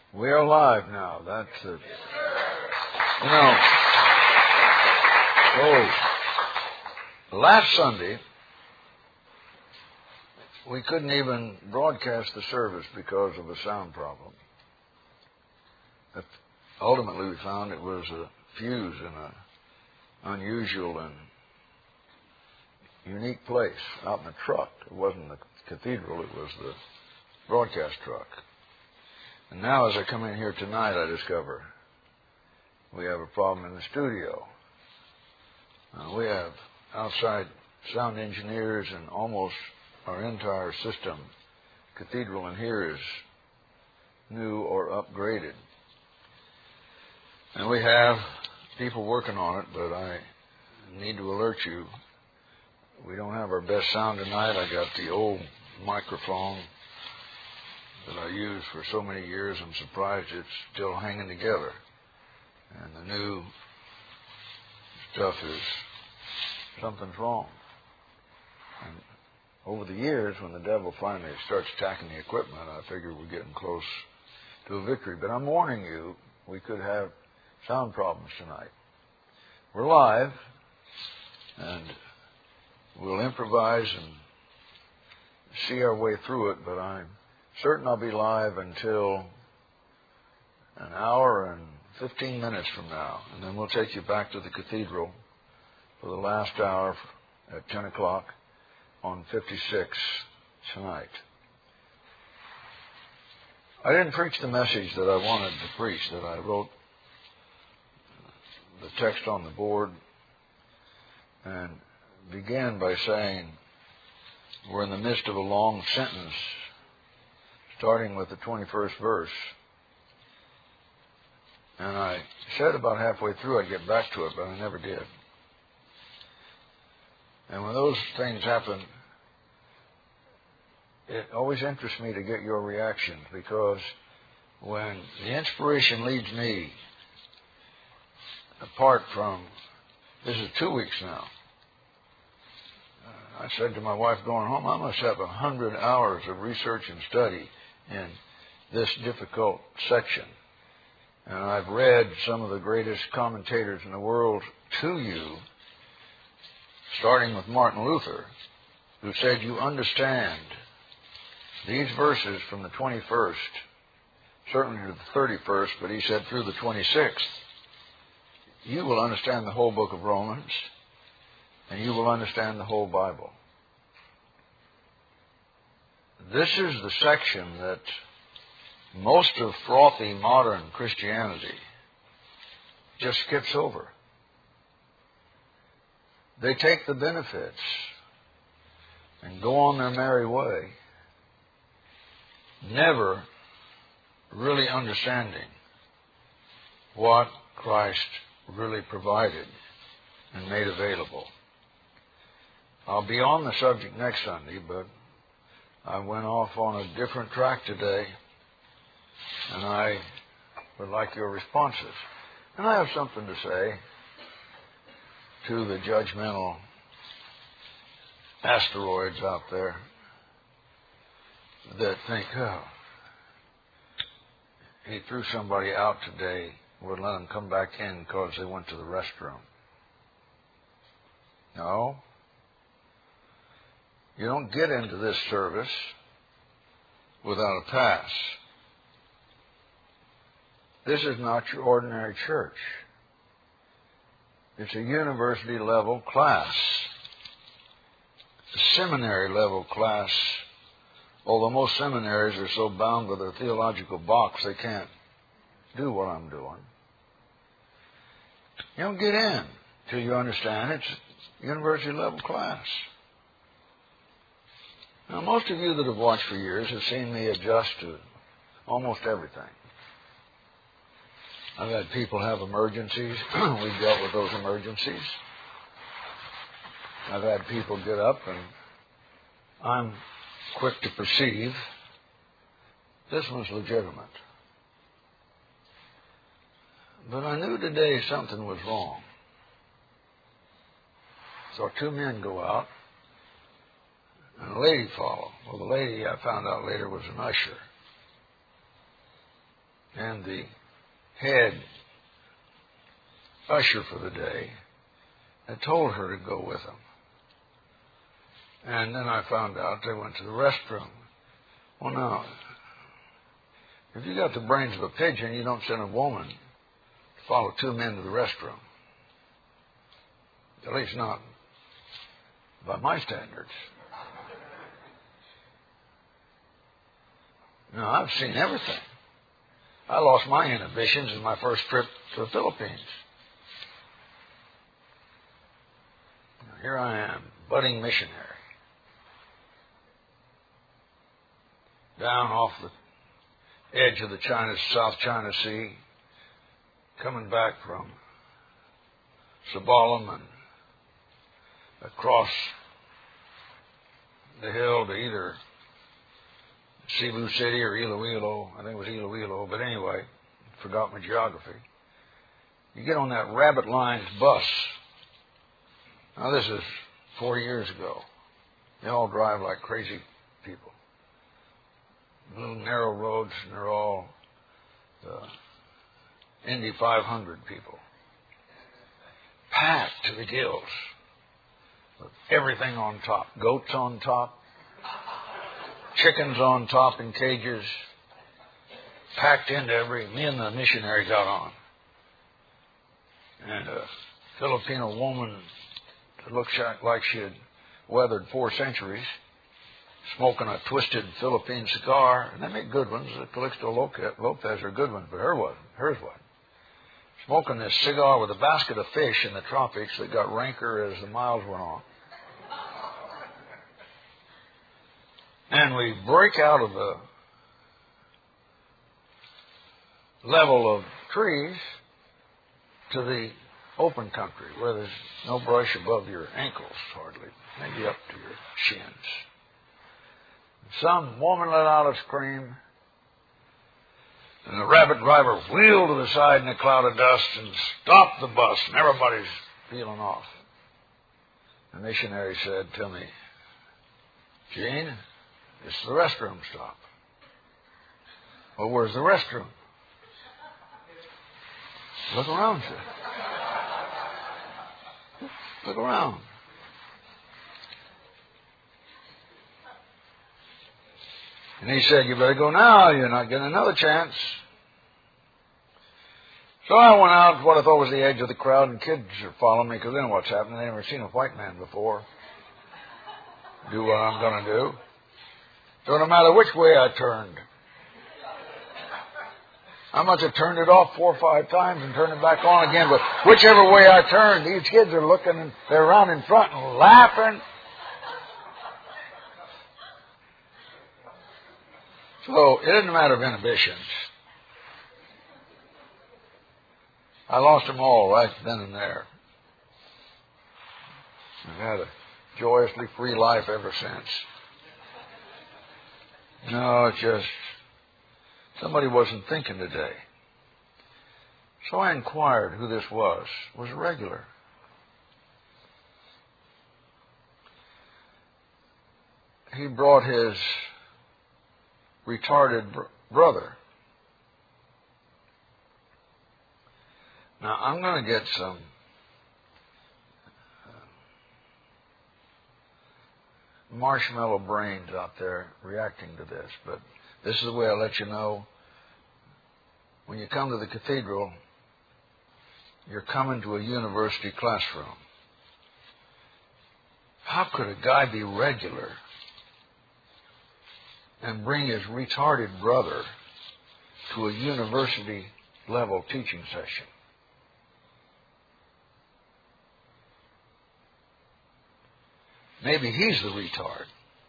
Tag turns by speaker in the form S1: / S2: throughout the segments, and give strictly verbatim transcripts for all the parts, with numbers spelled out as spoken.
S1: We are live now. That's it. You know, oh, last Sunday, we couldn't even broadcast the service because of a sound problem. But ultimately, we found it was a fuse in an unusual and unique place out in the truck. It wasn't the cathedral, it was the broadcast truck. And now as I come in here tonight, I discover we have a problem in the studio. Uh, we have outside sound engineers and almost our entire system, cathedral in here, is new or upgraded. And we have people working on it, but I need to alert you, we don't have our best sound tonight. I got the old microphone that I used for so many years. I'm surprised it's still hanging together. And the new stuff is, something's wrong. And over the years, when the devil finally starts attacking the equipment, I figure we're getting close to a victory. But I'm warning you, we could have sound problems tonight. We're live, and we'll improvise and see our way through it, but I'm certain I'll be live until an hour and fifteen minutes from now, and then we'll take you back to the cathedral for the last hour at ten o'clock on fifty-six tonight. I didn't preach the message that I wanted to preach, that I wrote the text on the board and began by saying we're in the midst of a long sentence starting with the twenty-first verse. And I said about halfway through I'd get back to it, but I never did. And when those things happen, it always interests me to get your reactions, because when the inspiration leads me, apart from, this is two weeks now, uh, I said to my wife going home, I must have a hundred hours of research and study in this difficult section. And I've read some of the greatest commentators in the world to you, starting with Martin Luther, who said you understand these verses from the twenty-first, certainly to the thirty-first, but he said through the twenty-sixth, you will understand the whole book of Romans, and you will understand the whole Bible. This is the section that most of frothy modern Christianity just skips over. They take the benefits and go on their merry way, never really understanding what Christ really provided and made available. I'll be on the subject next Sunday, but I went off on a different track today, and I would like your responses. And I have something to say to the judgmental asteroids out there that think, oh, he threw somebody out today, would let them come back in because they went to the restroom. No. You don't get into this service without a pass. This is not your ordinary church. It's a university level class, a seminary level class, although most seminaries are so bound with their theological box they can't do what I'm doing. You don't get in till you understand it's a university level class. Now, most of you that have watched for years have seen me adjust to almost everything. I've had people have emergencies. We've dealt with those emergencies. I've had people get up, and I'm quick to perceive this was legitimate. But I knew today something was wrong. So two men go out, and a lady followed. Well, the lady, I found out later, was an usher. and the head usher for the day had told her to go with them. And then I found out they went to the restroom. Well, now, if you got the brains of a pigeon, you don't send a woman to follow two men to the restroom. At least not by my standards. No, I've seen everything. I lost my inhibitions in my first trip to the Philippines. Now, here I am, budding missionary, down off the edge of the China, South China Sea, coming back from Sabalam and across the hill to either Cebu City or Iloilo. I think it was Iloilo, but anyway, forgot my geography. You get on that Rabbit Lines bus. Now, this is four years ago. They all drive like crazy people. Little narrow roads, and they're all uh, Indy five hundred people. Packed to the gills. With everything on top. Goats on top. Chickens on top in cages. Packed into every... Me and the missionary got on. And a Filipino woman that looks like she had weathered four centuries, smoking a twisted Philippine cigar. And they make good ones. The Calixto Lopez are good ones, but her wasn't. Hers wasn't. Smoking this cigar with a basket of fish in the tropics that got ranker as the miles went on. And we break out of the level of trees to the open country where there's no brush above your ankles, hardly, maybe up to your shins. Some woman let out a scream, and the rabbit driver wheeled to the side in a cloud of dust and stopped the bus, and everybody's peeling off. The missionary said to me, "Gene, it's the restroom stop." "Well, where's the restroom?" "Look around, sir. Look around." And he said, "You better go now. You're not getting another chance." So I went out to what I thought was the edge of the crowd, and kids are following me because they know what's happening. They've never seen a white man before do what I'm going to do. So no matter which way I turned, I must have turned it off four or five times and turned it back on again. But whichever way I turned, these kids are looking and they're around in front and laughing. So it isn't a matter of inhibitions. I lost them all right then and there. I've had a joyously free life ever since. No, it's just somebody wasn't thinking today. So I inquired who this was. It was a regular. He brought his retarded br- brother. Now, I'm going to get some uh, marshmallow brains out there reacting to this, but this is the way I'll let you know. When you come to the cathedral, you're coming to a university classroom. How could a guy be regular and bring his retarded brother to a university-level teaching session? Maybe he's the retard.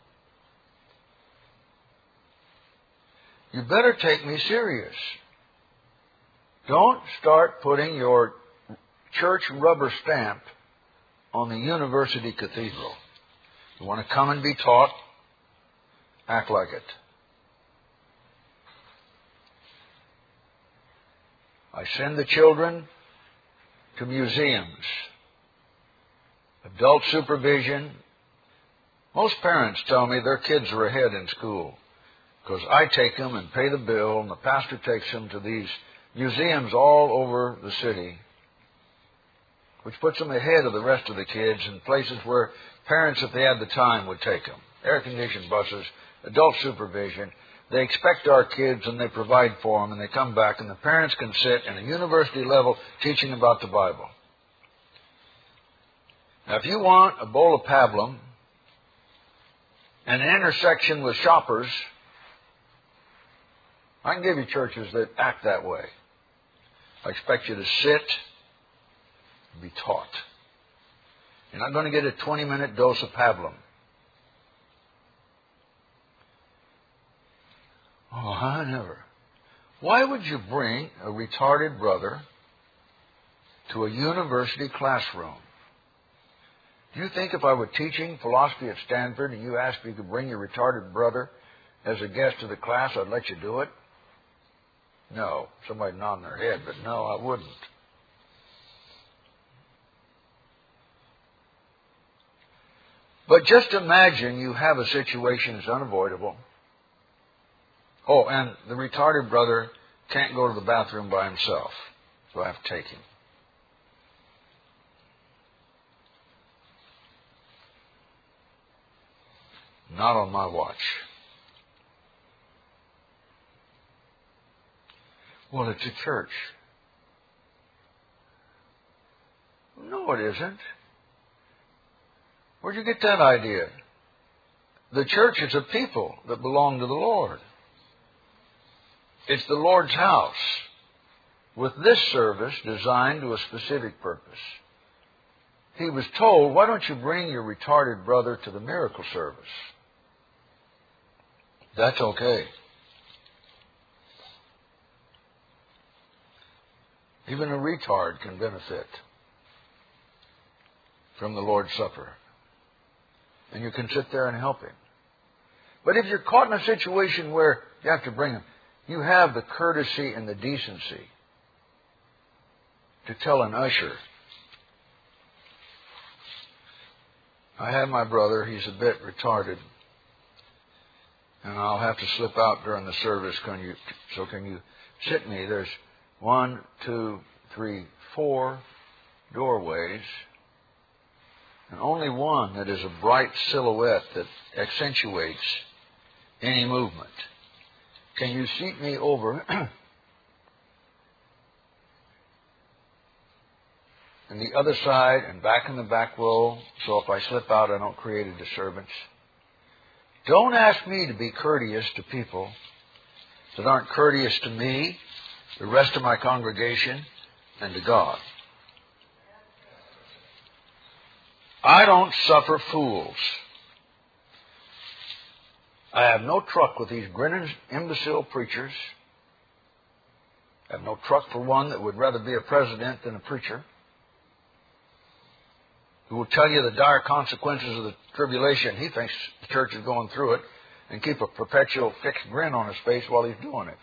S1: You better take me serious. Don't start putting your church rubber stamp on the university cathedral. You want to come and be taught? Act like it. I send the children to museums, adult supervision. Most parents tell me their kids are ahead in school. Because I take them and pay the bill, and the pastor takes them to these museums all over the city, which puts them ahead of the rest of the kids in places where parents, if they had the time, would take them. Air-conditioned buses, adult supervision. They expect our kids, and they provide for them, and they come back, and the parents can sit in a university level teaching about the Bible. Now, if you want a bowl of pablum and an intersection with shoppers, I can give you churches that act that way. I expect you to sit and be taught. You're not going to get a twenty-minute dose of pablum. Oh, I never. Why would you bring a retarded brother to a university classroom? Do you think if I were teaching philosophy at Stanford and you asked if you could bring your retarded brother as a guest to the class, I'd let you do it? No. Somebody nodding their head, but no, I wouldn't. But just imagine you have a situation that's unavoidable. Oh, and the retarded brother can't go to the bathroom by himself, so I have to take him. Not on my watch. Well, it's a church. No, it isn't. Where'd you get that idea? The church is a people that belong to the Lord. It's the Lord's house with this service designed to a specific purpose. He was told, why don't you bring your retarded brother to the miracle service? That's okay. Even a retard can benefit from the Lord's Supper. And you can sit there and help him. But if you're caught in a situation where you have to bring him, you have the courtesy and the decency to tell an usher, I have my brother, he's a bit retarded, and I'll have to slip out during the service. Can you, so can you sit me? There's one, two, three, four doorways, and only one that is a bright silhouette that accentuates any movement. Can you seat me over in the other side and back in the back row, so if I slip out I don't create a disturbance? Don't ask me to be courteous to people that aren't courteous to me, the rest of my congregation, and to God. I don't suffer fools. I have no truck with these grinning, imbecile preachers. I have no truck for one that would rather be a president than a preacher, who will tell you the dire consequences of the tribulation. He thinks the church is going through it, and keep a perpetual fixed grin on his face while he's doing it.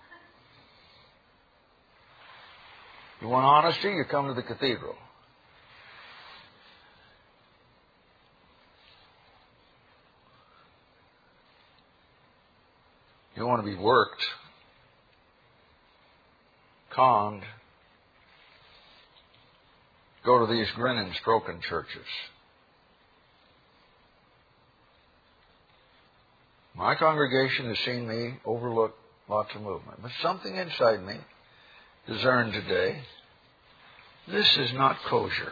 S1: You want honesty? You come to the cathedral. You want to be worked, conned, go to these grinning, stroking churches. My congregation has seen me overlook lots of movement, but something inside me discerned today, this is not kosher.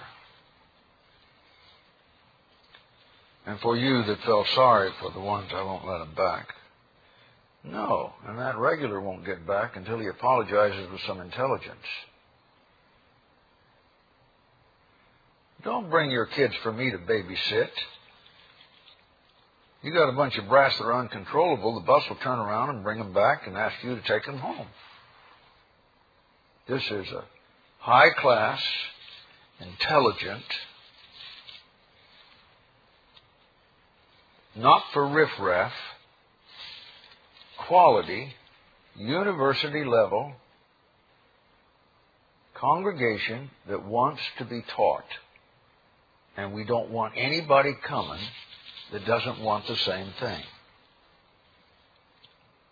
S1: And for you that felt sorry for the ones I won't let them back, no, and that regular won't get back until he apologizes with some intelligence. Don't bring your kids for me to babysit. You got a bunch of brats that are uncontrollable, the bus will turn around and bring them back and ask you to take them home. This is a high-class, intelligent, not for riffraff, quality, university-level congregation that wants to be taught. And we don't want anybody coming that doesn't want the same thing.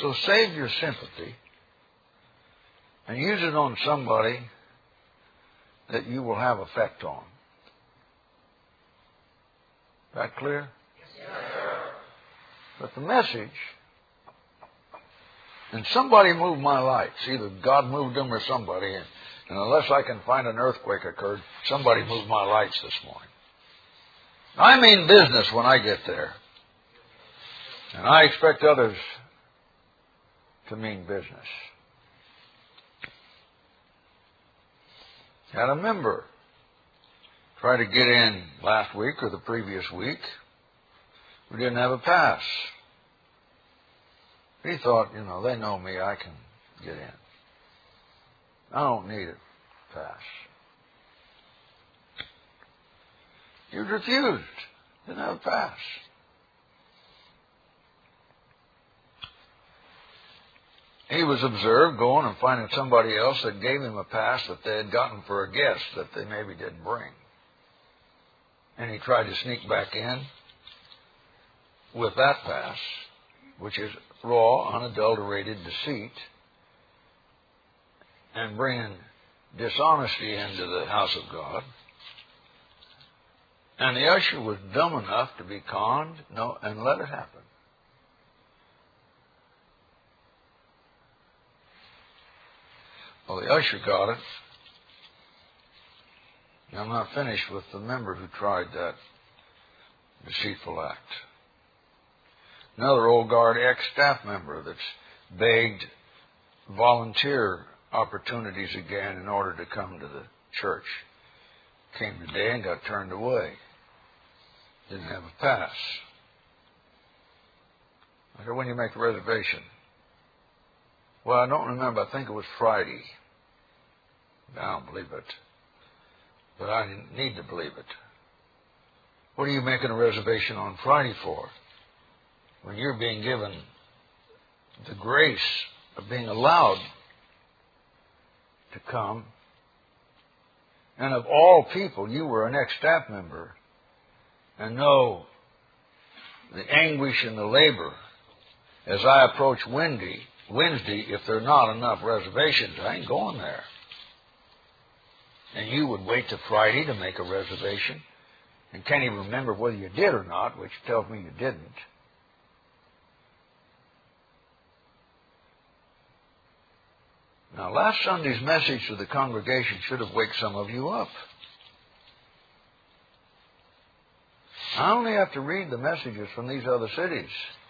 S1: So save your sympathy and use it on somebody that you will have effect on. Is that clear?
S2: Yes, sir.
S1: But the message, and somebody moved my lights. Either God moved them or somebody. And, and unless I can find an earthquake occurred, somebody moved my lights this morning. I mean business when I get there. And I expect others to mean business. Had a member try to get in last week or the previous week. We didn't have a pass. He thought, you know, they know me, I can get in. I don't need a pass. He was refused. Didn't have a pass. He was observed going and finding somebody else that gave him a pass that they had gotten for a guest that they maybe didn't bring. And he tried to sneak back in with that pass, which is raw, unadulterated deceit, and bringing dishonesty into the house of God. And the usher was dumb enough to be conned, no, and let it happen. Well, the usher got it. I'm not finished with the member who tried that deceitful act. Another old guard ex-staff member that's begged volunteer opportunities again in order to come to the church. Came today and got turned away. Didn't have a pass. I said, when you make a reservation? Well, I don't remember. I think it was Friday. I don't believe it. But I need to believe it. What are you making a reservation on Friday for? When you're being given the grace of being allowed to come. And of all people, you were an ex-staff member and know the anguish and the labor as I approach Wednesday, Wednesday, if there are not enough reservations, I ain't going there. And you would wait till Friday to make a reservation and can't even remember whether you did or not, which tells me you didn't. Now, last Sunday's message to the congregation should have waked some of you up. I only have to read the messages from these other cities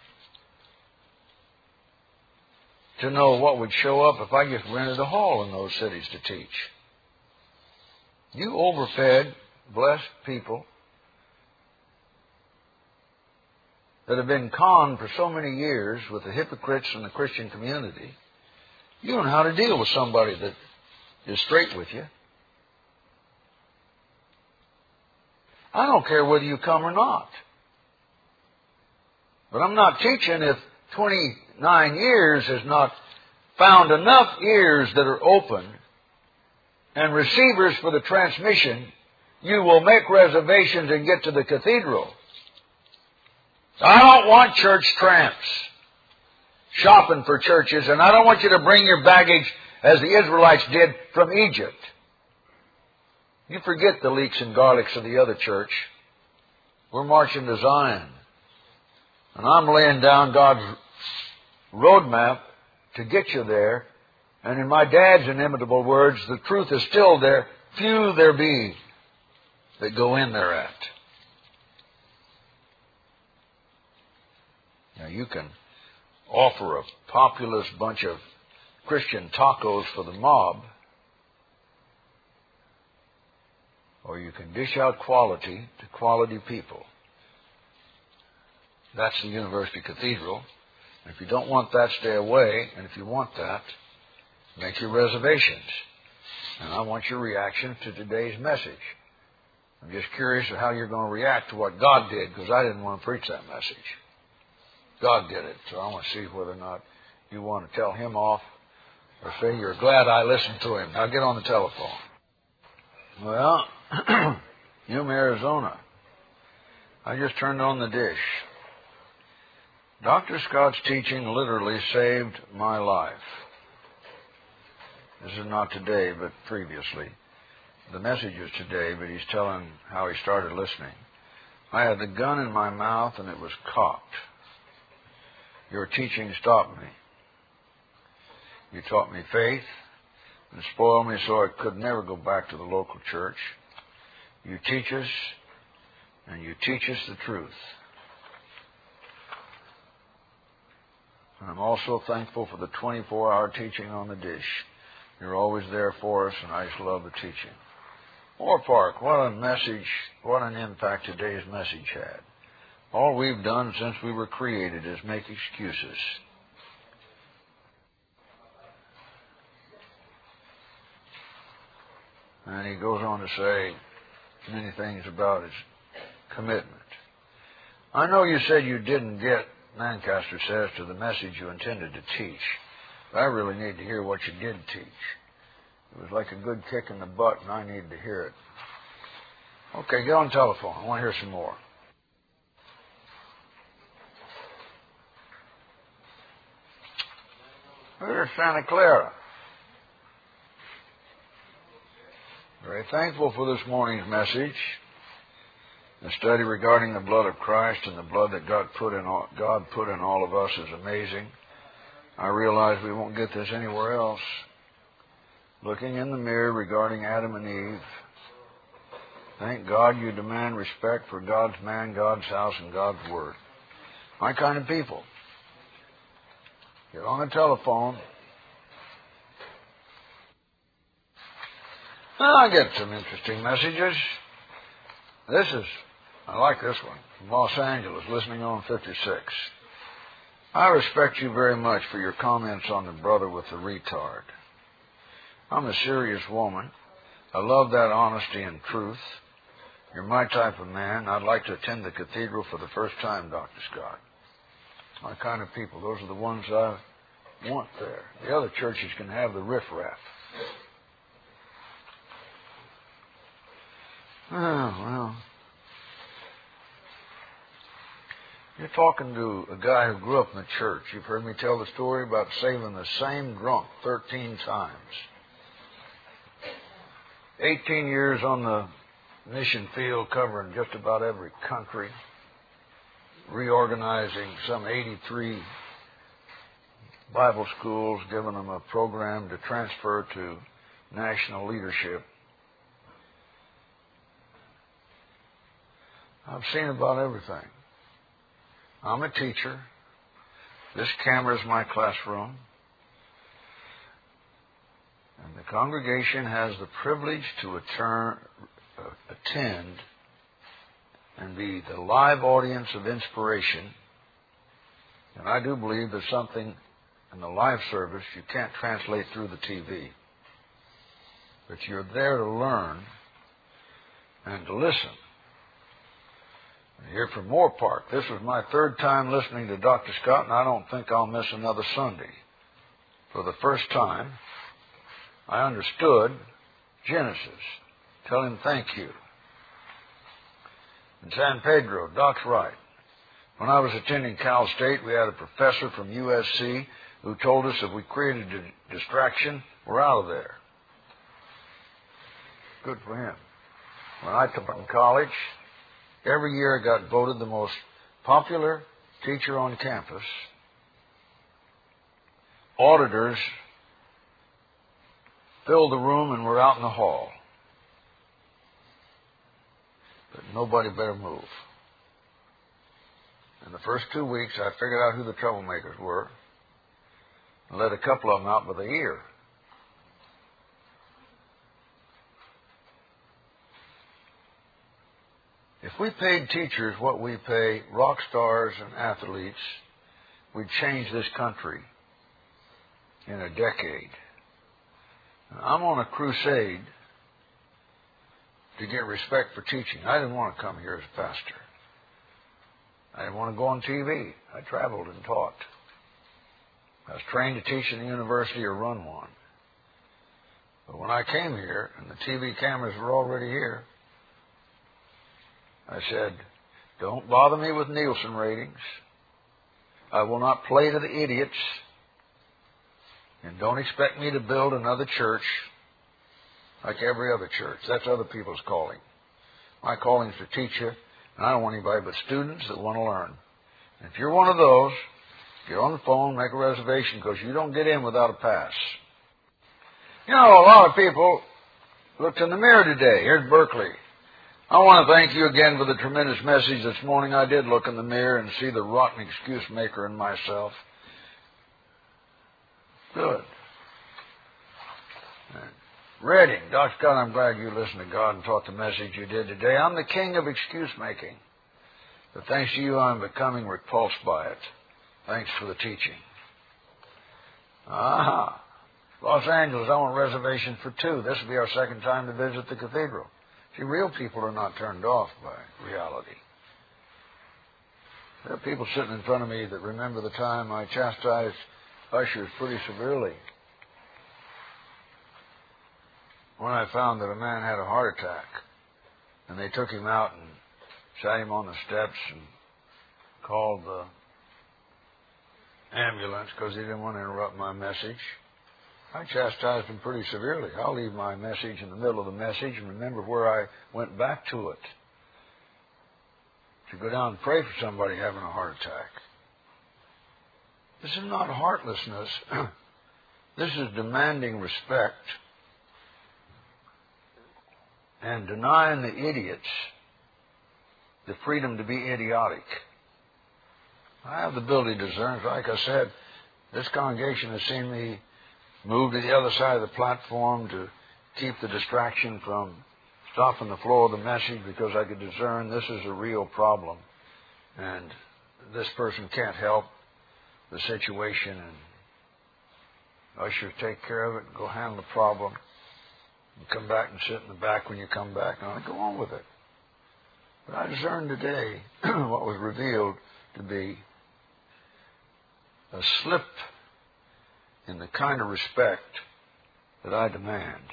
S1: to know what would show up if I just rented a hall in those cities to teach. You overfed, blessed people that have been conned for so many years with the hypocrites in the Christian community. You know how to deal with somebody that is straight with you. I don't care whether you come or not. But I'm not teaching if twenty-nine years has not found enough ears that are open and receivers for the transmission, you will make reservations and get to the cathedral. I don't want church tramps shopping for churches, and I don't want you to bring your baggage as the Israelites did from Egypt. You forget the leeks and garlics of the other church. We're marching to Zion. And I'm laying down God's roadmap to get you there. And in my dad's inimitable words, the truth is still there. Few there be that go in thereat. Now you can offer a populous bunch of Christian tacos for the mob, or you can dish out quality to quality people. That's the University Cathedral. And if you don't want that, stay away. And if you want that, make your reservations. And I want your reaction to today's message. I'm just curious of how you're going to react to what God did, because I didn't want to preach that message. God did it, so I want to see whether or not you want to tell him off or say you're glad I listened to him. Now get on the telephone. Well, Yuma, Arizona. I just turned on the dish. Doctor Scott's teaching literally saved my life. This is not today, but previously. The message is today, but he's telling how he started listening. I had the gun in my mouth and it was cocked. Your teaching stopped me. You taught me faith and spoiled me so I could never go back to the local church. You teach us, and you teach us the truth. And I'm also thankful for the twenty-four hour teaching on the dish. You're always there for us, and I just love the teaching. Moore Park, what a message, what an impact today's message had. All we've done since we were created is make excuses. And he goes on to say many things about his commitment. I know you said you didn't get, Lancaster says, to the message you intended to teach. But I really need to hear what you did teach. It was like a good kick in the butt, and I need to hear it. Okay, get on the telephone. I want to hear some more. Here's Santa Clara. Very thankful for this morning's message. The study regarding the blood of Christ and the blood that God put in all, God put in all of us is amazing. I realize we won't get this anywhere else. Looking in the mirror regarding Adam and Eve, thank God you demand respect for God's man, God's house, and God's word. My kind of people. Get on the telephone. Well, I get some interesting messages. This is, I like this one, from Los Angeles, listening on fifty-six. I respect you very much for your comments on the brother with the retard. I'm a serious woman. I love that honesty and truth. You're my type of man. I'd like to attend the cathedral for the first time, Doctor Scott. My kind of people. Those are the ones I want there. The other churches can have the riffraff. Oh, well. You're talking to a guy who grew up in the church. You've heard me tell the story about saving the same drunk thirteen times. eighteen years on the mission field, covering just about every country, reorganizing some eighty-three Bible schools, giving them a program to transfer to national leadership. I've seen about everything. I'm a teacher. This camera is my classroom. And the congregation has the privilege to attend, uh, attend and be the live audience of inspiration. And I do believe there's something in the live service you can't translate through the T V. But you're there to learn and to listen. And here from Moore Park, this was my third time listening to Doctor Scott, and I don't think I'll miss another Sunday. For the first time, I understood Genesis. Tell him thank you. In San Pedro, Doc's right. When I was attending Cal State, we had a professor from U S C who told us if we created a distraction, we're out of there. Good for him. When I taught in college, every year I got voted the most popular teacher on campus. Auditors filled the room and were out in the hall. But nobody better move. In the first two weeks, I figured out who the troublemakers were and let a couple of them out by the ear. If we paid teachers what we pay rock stars and athletes, we'd change this country in a decade. I'm on a crusade to get respect for teaching. I didn't want to come here as a pastor. I didn't want to go on T V. I traveled and taught. I was trained to teach in the university or run one. But when I came here and the T V cameras were already here, I said, don't bother me with Nielsen ratings. I will not play to the idiots. And don't expect me to build another church like every other church. That's other people's calling. My calling is to teach you, and I don't want anybody but students that want to learn. And if you're one of those, get on the phone, make a reservation, because you don't get in without a pass. You know, a lot of people looked in the mirror today. Here's Berkeley. I want to thank you again for the tremendous message this morning. I did look in the mirror and see the rotten excuse maker in myself. Good. Reading. Doctor Scott, I'm glad you listened to God and taught the message you did today. I'm the king of excuse making. But thanks to you, I'm becoming repulsed by it. Thanks for the teaching. Ah, Los Angeles, I want a reservation for two. This will be our second time to visit the cathedral. See, real people are not turned off by reality. There are people sitting in front of me that remember the time I chastised ushers pretty severely when I found that a man had a heart attack, and they took him out and sat him on the steps and called the ambulance because he didn't want to interrupt my message. I chastised him pretty severely. I'll leave my message in the middle of the message and remember where I went back to it. To go down and pray for somebody having a heart attack. This is not heartlessness. This is demanding respect and denying the idiots the freedom to be idiotic. I have the ability to discern. Like I said, this congregation has seen me move to the other side of the platform to keep the distraction from stopping the flow of the message because I could discern this is a real problem and this person can't help the situation, and ushers take care of it and go handle the problem and come back and sit in the back when you come back, and I go on with it. But I discerned today what was revealed to be a slip in the kind of respect that I demand.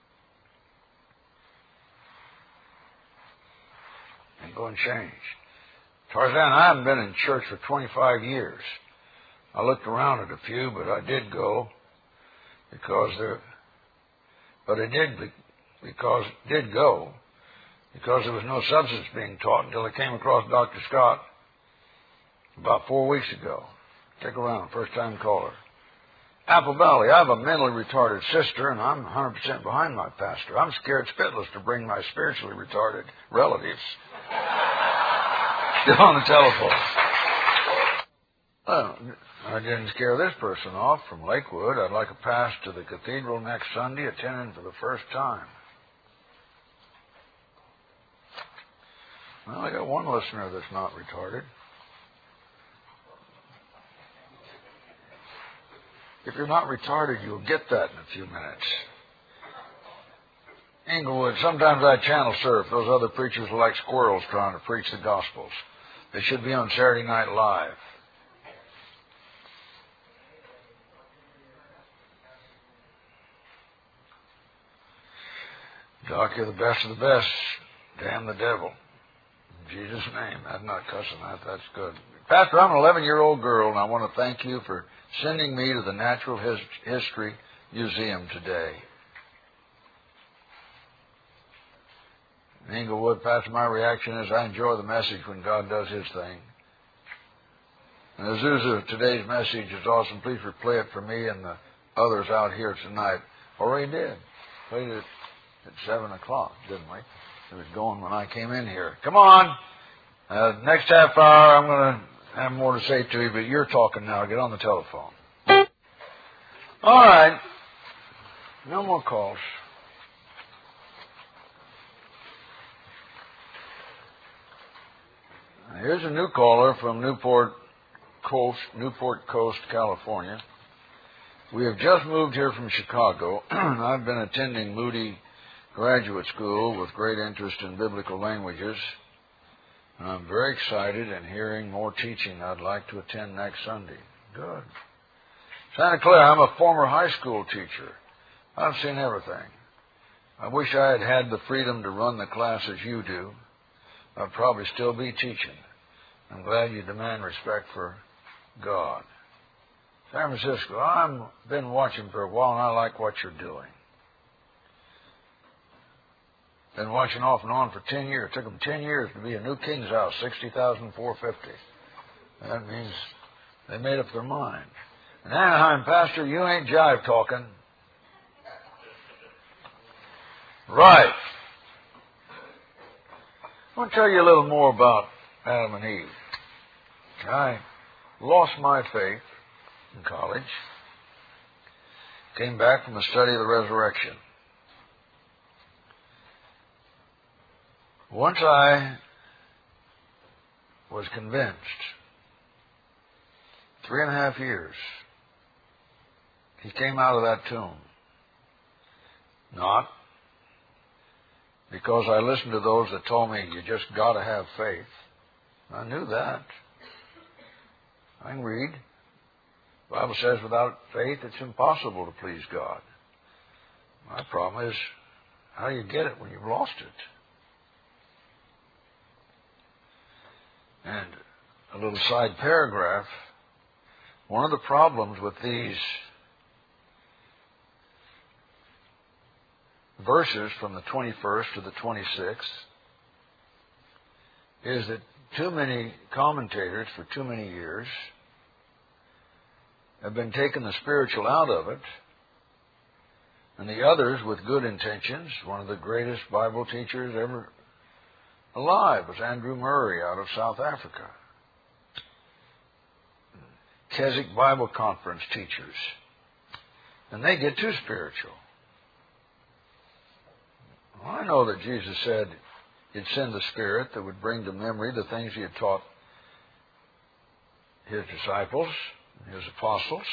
S1: And go and change. Tarzan, I haven't been in church for twenty-five years. I looked around at a few, but I did go because there, but I did because did go because there was no substance being taught until I came across Doctor Scott about four weeks ago. Stick around, first time caller. Apple Valley, I have a mentally retarded sister, and I'm one hundred percent behind my pastor. I'm scared spitless to bring my spiritually retarded relatives. Still on the telephone. Well, I didn't scare this person off from Lakewood. I'd like a pass to the cathedral next Sunday, attending for the first time. Well, I got one listener that's not retarded. If you're not retarded, you'll get that in a few minutes. Inglewood, sometimes I channel surf. Those other preachers are like squirrels trying to preach the Gospels. They should be on Saturday Night Live. Doc, you're the best of the best. Damn the devil. In Jesus' name. I'm not cussing that. That's good. Pastor, I'm an eleven-year-old girl, and I want to thank you for sending me to the Natural His- History Museum today. In Inglewood, Pastor, my reaction is I enjoy the message when God does His thing. And Azusa, today's message is awesome. Please replay it for me and the others out here tonight. Already did. Played it at seven o'clock, didn't we? It was going when I came in here. Come on. Uh, next half hour, I'm going to have more to say to you, but you're talking now. Get on the telephone. All right. No more calls. Here's a new caller from Newport Coast, Newport Coast, California. We have just moved here from Chicago. I've been attending Moody Graduate School with great interest in biblical languages. And I'm very excited in hearing more teaching I'd like to attend next Sunday. Good. Santa Clara, I'm a former high school teacher. I've seen everything. I wish I had had the freedom to run the class as you do. I'd probably still be teaching. I'm glad you demand respect for God. San Francisco, I've been watching for a while, and I like what you're doing. Been watching off and on for ten years. It took them ten years to be a new King's House, sixty thousand four hundred fifty. That means they made up their mind. And Anaheim, Pastor, you ain't jive talking. Right. I want to tell you a little more about Adam and Eve. I lost my faith in college. Came back from the study of the resurrection. Once I was convinced, three and a half years, he came out of that tomb. Not because I listened to those that told me you just got to have faith. I knew that. I can read. The Bible says without faith it's impossible to please God. My problem is how do you get it when you've lost it? And a little side paragraph, one of the problems with these verses from the twenty-first to the twenty-sixth is that too many commentators for too many years have been taking the spiritual out of it, and the others with good intentions. One of the greatest Bible teachers ever alive was Andrew Murray out of South Africa. Keswick Bible Conference teachers. And they get too spiritual. Well, I know that Jesus said He'd send the Spirit that would bring to memory the things He had taught His disciples, His apostles.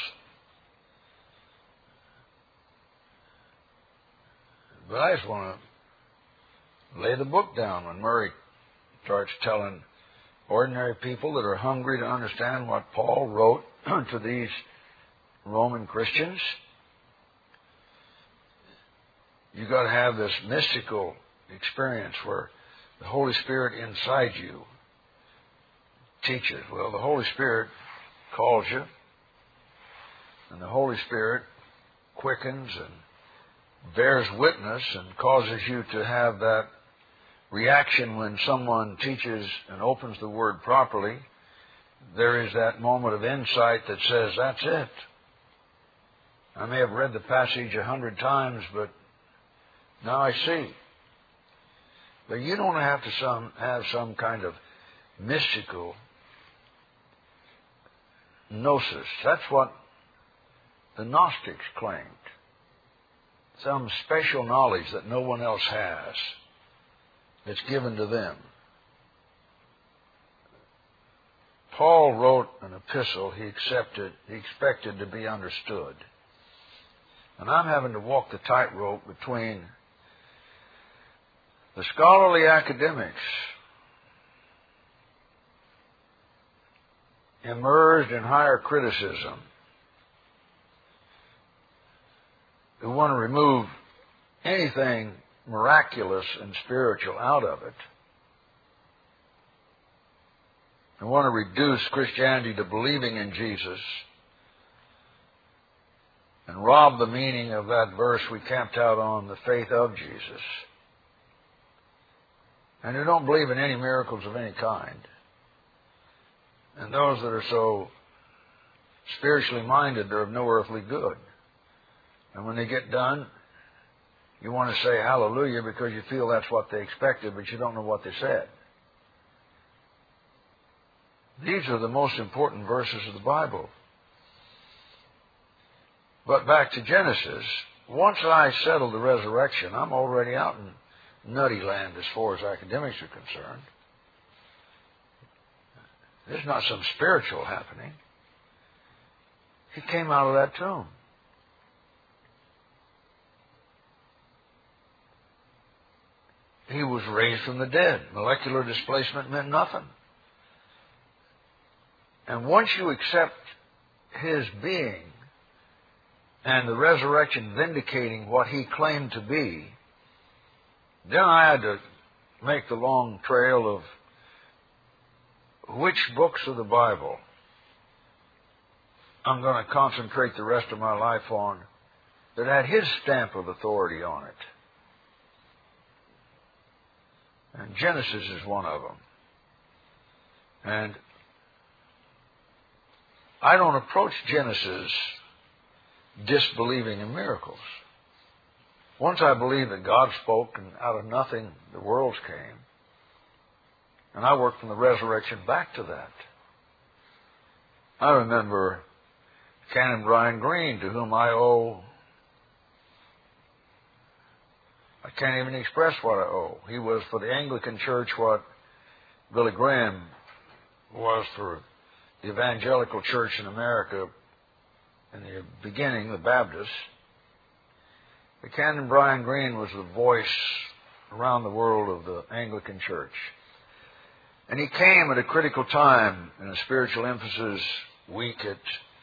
S1: But I just want to lay the book down when Murray starts telling ordinary people that are hungry to understand what Paul wrote to these Roman Christians. You've got to have this mystical experience where the Holy Spirit inside you teaches. Well, the Holy Spirit calls you, and the Holy Spirit quickens and bears witness and causes you to have that reaction when someone teaches and opens the Word properly. There is that moment of insight that says, that's it. I may have read the passage a hundred times, but now I see. But you don't have to some, have some kind of mystical gnosis. That's what the Gnostics claimed. Some special knowledge that no one else has that's given to them. Paul wrote an epistle he accepted, he expected to be understood. And I'm having to walk the tightrope between the scholarly academics immersed in higher criticism who want to remove anything miraculous and spiritual out of it and want to reduce Christianity to believing in Jesus and rob the meaning of that verse we camped out on, the faith of Jesus, and who don't believe in any miracles of any kind, and those that are so spiritually minded they're of no earthly good. And when they get done, you want to say hallelujah because you feel that's what they expected, but you don't know what they said. These are the most important verses of the Bible. But back to Genesis, once I settle the resurrection, I'm already out in nutty land as far as academics are concerned. There's not some spiritual happening. He came out of that tomb. He was raised from the dead. Molecular displacement meant nothing. And once you accept His being and the resurrection vindicating what He claimed to be, then I had to make the long trail of which books of the Bible I'm going to concentrate the rest of my life on that had His stamp of authority on it. And Genesis is one of them. And I don't approach Genesis disbelieving in miracles. Once I believe that God spoke and out of nothing the worlds came, and I work from the resurrection back to that. I remember Canon Brian Green, to whom I owe, I can't even express what I owe. He was for the Anglican Church what Billy Graham was for the Evangelical Church in America in the beginning, the Baptists. But Canon Brian Green was the voice around the world of the Anglican Church. And he came at a critical time in a spiritual emphasis week at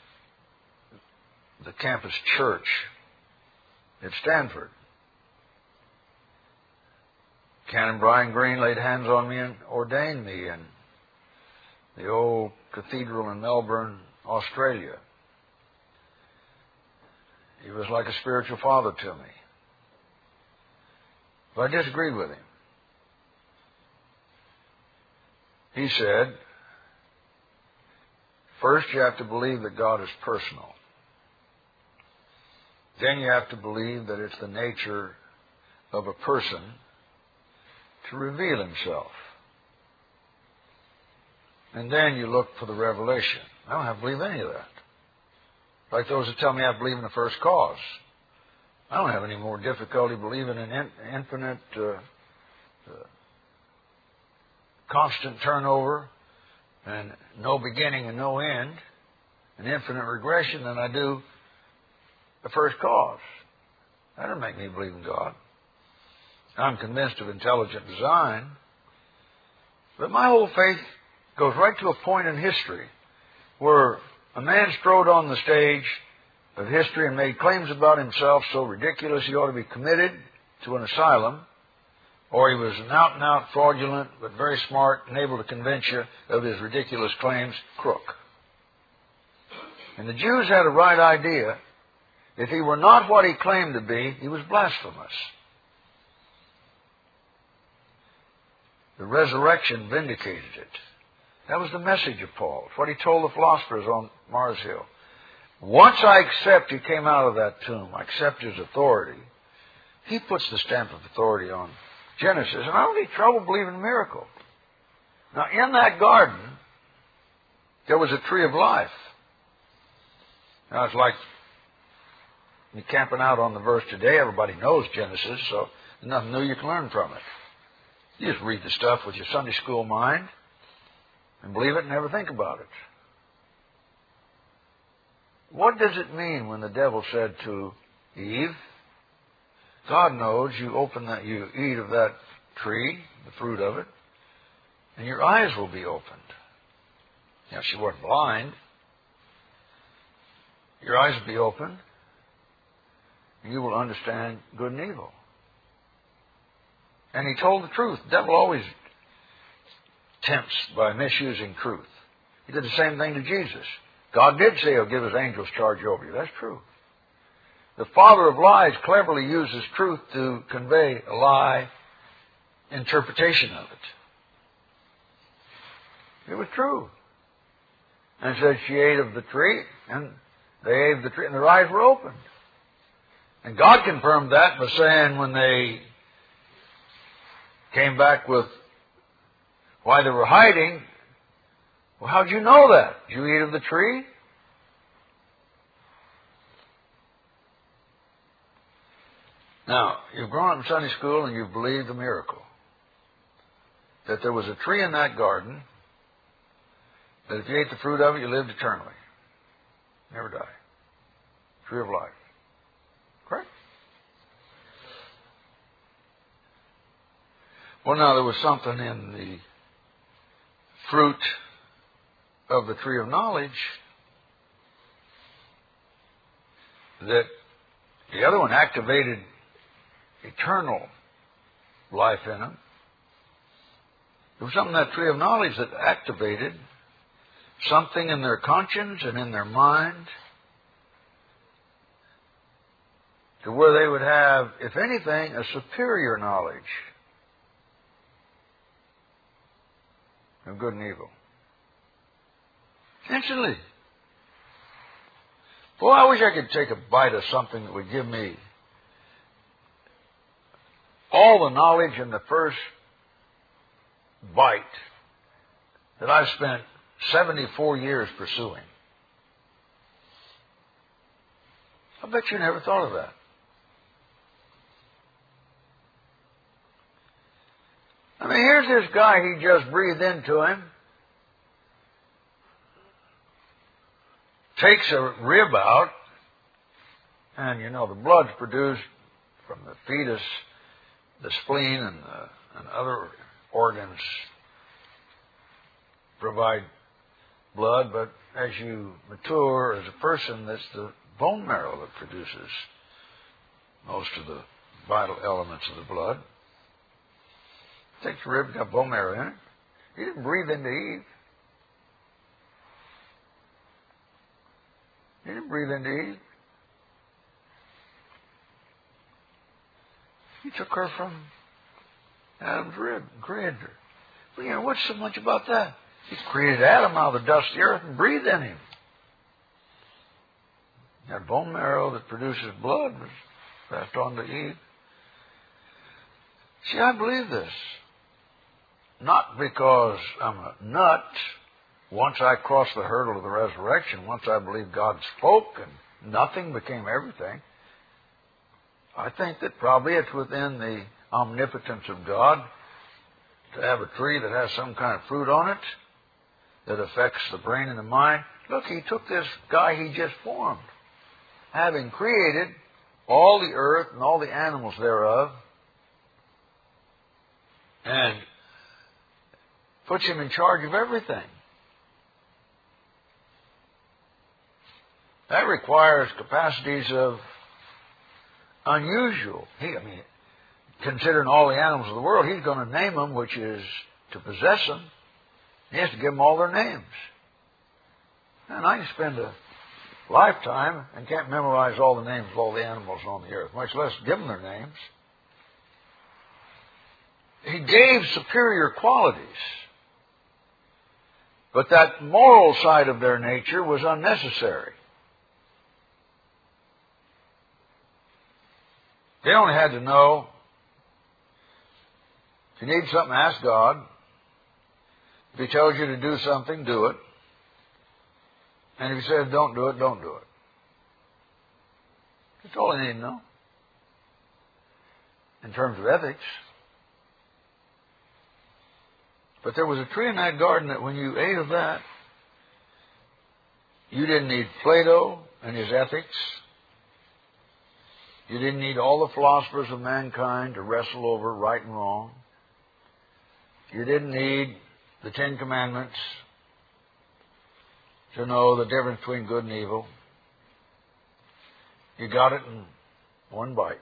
S1: the campus church at Stanford. Canon Brian Green laid hands on me and ordained me in the old cathedral in Melbourne, Australia. He was like a spiritual father to me. But I disagreed with him. He said, first you have to believe that God is personal. Then you have to believe that it's the nature of a person to reveal Himself. And then you look for the revelation. I don't have to believe any of that. Like those that tell me I believe in the first cause. I don't have any more difficulty believing in in, infinite, uh, uh, constant turnover and no beginning and no end, and infinite regression than I do the first cause. That doesn't make me believe in God. I'm convinced of intelligent design, but my whole faith goes right to a point in history where a man strode on the stage of history and made claims about himself so ridiculous he ought to be committed to an asylum, or he was an out-and-out fraudulent but very smart and able to convince you of his ridiculous claims crook. And the Jews had a right idea. If he were not what he claimed to be, he was blasphemous. The resurrection vindicated it. That was the message of Paul. It's what he told the philosophers on Mars Hill. Once I accept he came out of that tomb, I accept His authority, He puts the stamp of authority on Genesis, and I don't need trouble believing in a miracle. Now, in that garden, there was a tree of life. Now, it's like you're camping out on the verse today. Everybody knows Genesis, so there's nothing new you can learn from it. You just read the stuff with your Sunday school mind and believe it and never think about it. What does it mean when the devil said to Eve, God knows you open that, you eat of that tree, the fruit of it, and your eyes will be opened. Now, she wasn't blind. Your eyes will be opened, and you will understand good and evil. And He told the truth. The devil always tempts by misusing truth. He did the same thing to Jesus. God did say He'll give His angels charge over you. That's true. The father of lies cleverly uses truth to convey a lie interpretation of it. It was true. And it said she ate of the tree, and they ate of the tree, and their eyes were opened. And God confirmed that by saying when they came back with why they were hiding, well, how'd you know that? Did you eat of the tree? Now, you've grown up in Sunday school and you've believed the miracle. That there was a tree in that garden, that if you ate the fruit of it, you lived eternally. Never die. Tree of life. Correct? Well, now, there was something in the fruit of the tree of knowledge that the other one activated eternal life in him. There was something in that tree of knowledge that activated something in their conscience and in their mind to where they would have, if anything, a superior knowledge of good and evil. Instantly. Boy, I wish I could take a bite of something that would give me all the knowledge in the first bite that I've spent seventy-four years pursuing. I bet you never thought of that. I mean, here's this guy, he just breathed into him, takes a rib out, and you know, the blood's produced from the fetus, the spleen, and, the, and other organs provide blood, but as you mature as a person, it's the bone marrow that produces most of the vital elements of the blood. Takes a rib, got bone marrow in it. He didn't breathe into Eve. He didn't breathe into Eve. He took her from Adam's rib and created her. Well, you know, what's so much about that? He created Adam out of the dust of the earth and breathed in him. That bone marrow that produces blood was passed on to Eve. See, I believe this. Not because I'm a nut. Once I crossed the hurdle of the resurrection, once I believed God spoke and nothing became everything, I think that probably it's within the omnipotence of God to have a tree that has some kind of fruit on it that affects the brain and the mind. Look, he took this guy he just formed, having created all the earth and all the animals thereof, and puts him in charge of everything. That requires capacities of unusual. He, I mean, considering all the animals of the world, he's going to name them, which is to possess them. He has to give them all their names. And I can spend a lifetime and can't memorize all the names of all the animals on the earth, much less give them their names. He gave superior qualities. But that moral side of their nature was unnecessary. They only had to know, if you need something, ask God. If He tells you to do something, do it. And if He says don't do it, don't do it. That's all they need to know. In terms of ethics. But there was a tree in that garden that when you ate of that, you didn't need Plato and his ethics. You didn't need all the philosophers of mankind to wrestle over right and wrong. You didn't need the Ten Commandments to know the difference between good and evil. You got it in one bite.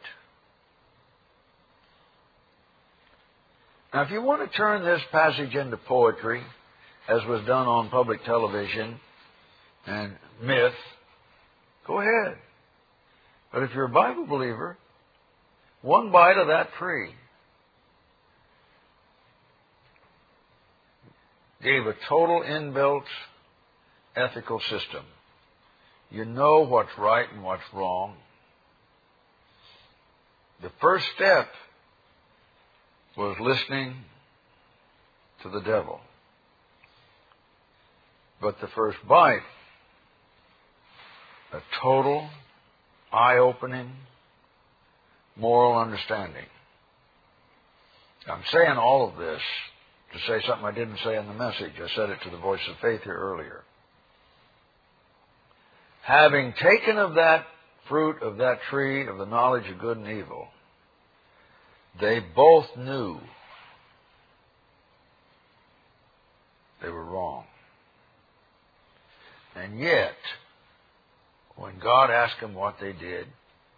S1: Now, if you want to turn this passage into poetry, as was done on public television and myth, go ahead. But if you're a Bible believer, one bite of that tree gave a total inbuilt ethical system. You know what's right and what's wrong. The first step was listening to the devil. But the first bite, a total, eye-opening, moral understanding. I'm saying all of this to say something I didn't say in the message. I said it to the Voice of Faith here earlier. Having taken of that fruit of that tree of the knowledge of good and evil, they both knew they were wrong. And yet, when God asked them what they did,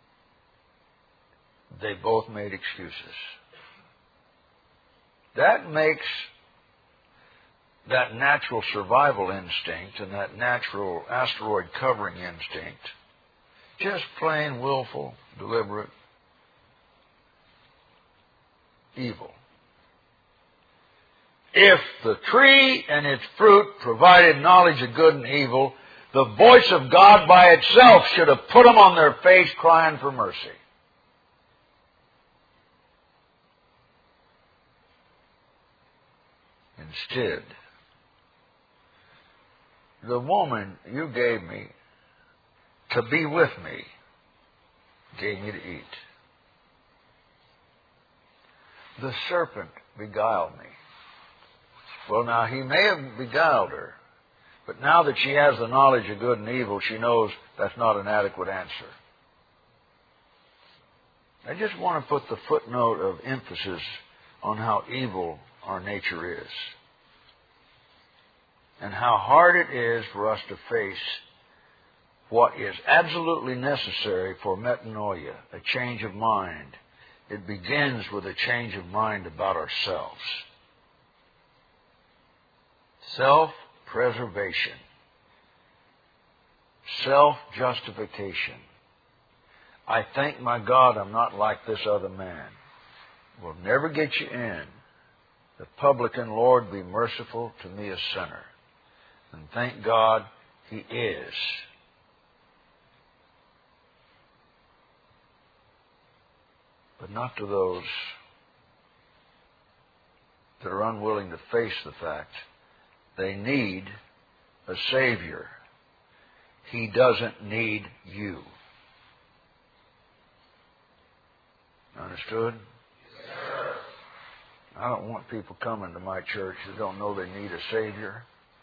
S1: they both made excuses. That makes that natural survival instinct and that natural asteroid covering instinct. Just plain willful, deliberate evil. If the tree and its fruit provided knowledge of good and evil, the voice of God by itself should have put them on their face crying for mercy. Instead, the woman you gave me to be with me gave me to eat. The serpent beguiled me. Well, now, he may have beguiled her, but now that she has the knowledge of good and evil, she knows that's not an adequate answer. I just want to put the footnote of emphasis on how evil our nature is and how hard it is for us to face what is absolutely necessary for metanoia, a change of mind. It begins with a change of mind about ourselves. Self-preservation. Self-justification. I thank my God I'm not like this other man. Will never get you in. The publican, Lord, be merciful to me, a sinner. And thank God He is. But not to those that are unwilling to face the fact they need a Savior. He doesn't need you. Understood?
S2: Yes,
S1: I don't want people coming to my church who don't know they need a Savior.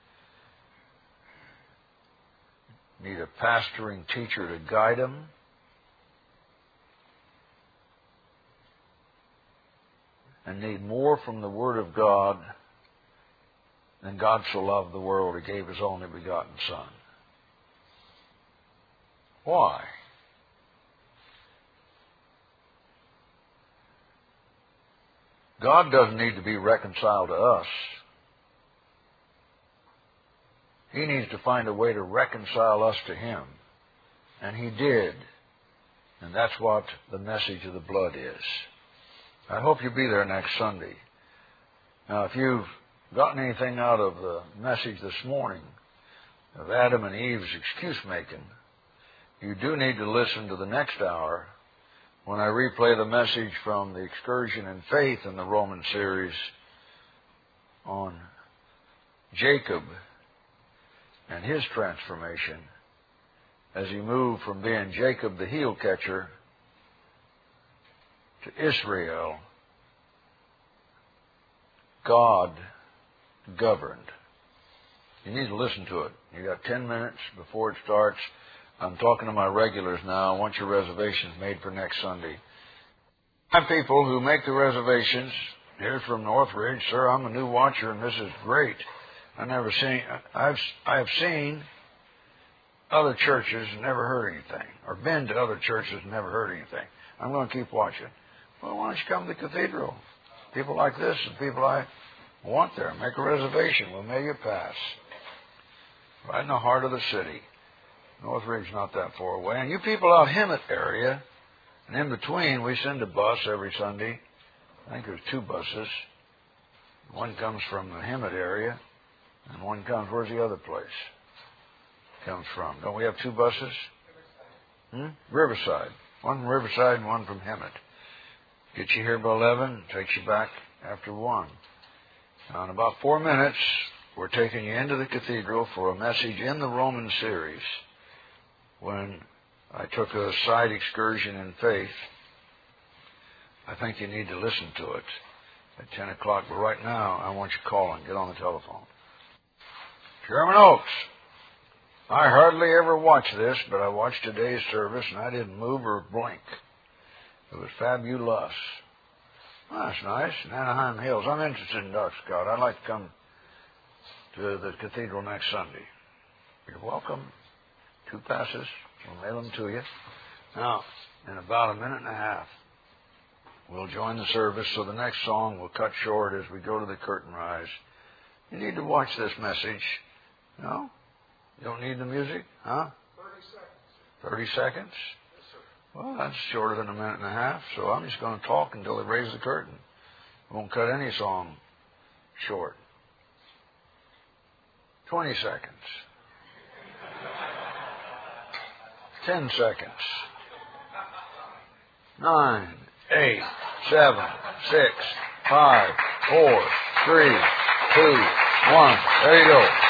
S1: Need a pastoring teacher to guide them. And need more from the Word of God than God so loved the world He gave His only begotten Son. Why? God doesn't need to be reconciled to us. He needs to find a way to reconcile us to Him. And He did. And that's what the message of the blood is. I hope you'll be there next Sunday. Now, if you've gotten anything out of the message this morning of Adam and Eve's excuse-making, you do need to listen to the next hour when I replay the message from the Excursion in Faith in the Roman series on Jacob and his transformation as he moved from being Jacob the heel catcher to Israel, God governed. You need to listen to it. You got ten minutes before it starts. I'm talking to my regulars now. I want your reservations made for next Sunday. Some people who make the reservations, here's from Northridge, sir, I'm a new watcher and this is great. I never seen, I've, I've seen other churches and never heard anything, or been to other churches and never heard anything. I'm going to keep watching. Well, why don't you come to the cathedral? People like this and people I want there. Make a reservation. We'll mail you a pass. Right in the heart of the city. Northridge's not that far away. And you people out Hemet area, and in between, we send a bus every Sunday. I think there's two buses. One comes from the Hemet area, and one comes, where's the other place? Comes from. Don't we have two buses? Hmm? Riverside. One from Riverside and one from Hemet. Get you here by eleven, takes you back after one. Now, in about four minutes, we're taking you into the cathedral for a message in the Roman series when I took a side excursion in faith. I think you need to listen to it at ten o'clock. But right now, I want you calling. Get on the telephone. Sherman Oaks. I hardly ever watch this, but I watched today's service, and I didn't move or blink. It was fabulous. Well, that's nice. In Anaheim Hills. I'm interested in Dark Scout. I'd like to come to the cathedral next Sunday. You're welcome. Two passes. We'll mail them to you. Now, in about a minute and a half, we'll join the service. So the next song we'll cut short as we go to the curtain rise. You need to watch this message. No? You don't need the music? Huh?
S2: thirty seconds.
S1: thirty seconds?
S2: Yes, sir.
S1: Well, that's shorter than a minute and a half, so I'm just going to talk until they raise the curtain. I won't cut any song short. twenty seconds. ten seconds. Nine, eight, seven, six, five, four, three, two, one. There you go.